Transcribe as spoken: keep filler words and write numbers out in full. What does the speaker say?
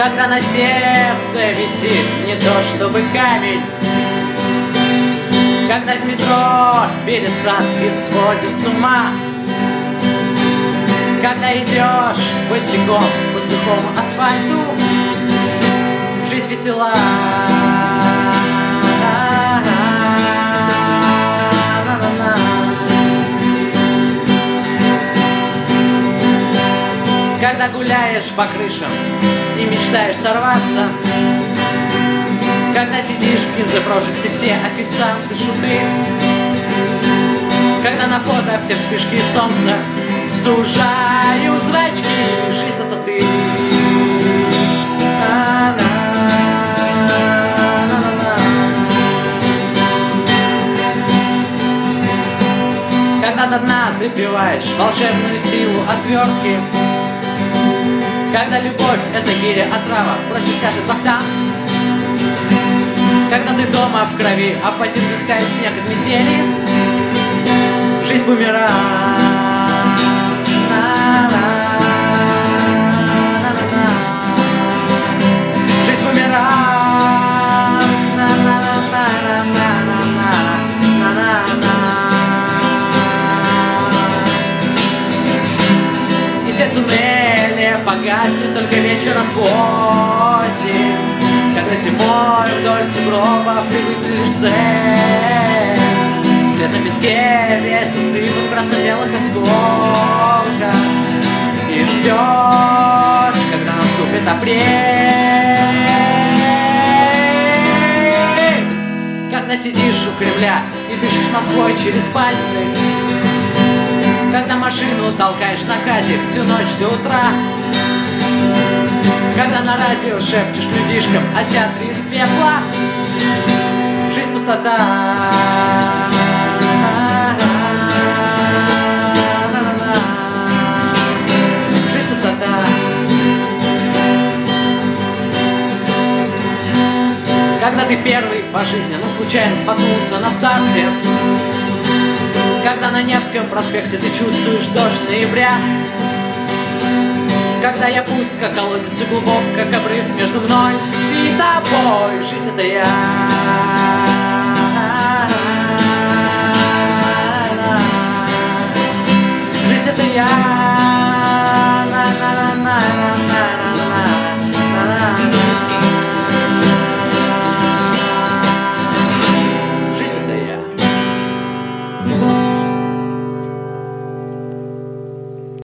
когда на сердце висит не то чтобы камень, когда в метро пересадки сводят с ума, когда идешь босиком по сухому асфальту, жизнь весела. Когда гуляешь по крышам и мечтаешь сорваться, когда сидишь в бензопрожекте, все официанты шуты, когда на фото все вспышки солнца сужают зрачки, жизнь это ты. Когда до дна допиваешь волшебную силу отвертки, когда любовь — это гиря отрава, проще скажет вахтанг. Когда ты дома в крови, а по ботинках тает снег от метели, жизнь бумеранг. Жизнь бумеранг. И все туннели погасит только вечером поздним, когда зимой вдоль сугробов ты выстрелишь в цель. Свет на песке весь усыпан красно-белых осколков, и ждешь, когда наступит апрель. Когда сидишь у Кремля и дышишь Москвой через пальцы, когда машину толкаешь на кате всю ночь до утра, когда на радио шепчешь людишкам о театре из пепла, жизнь пустота. Жизнь пустота. Когда ты первый по жизни, но случайно споткнулся на старте, когда на Невском проспекте ты чувствуешь дождь ноября, когда я пуст, как колодец, и глубок, как обрыв между мной и тобой. Жизнь — это я. Жизнь — это я.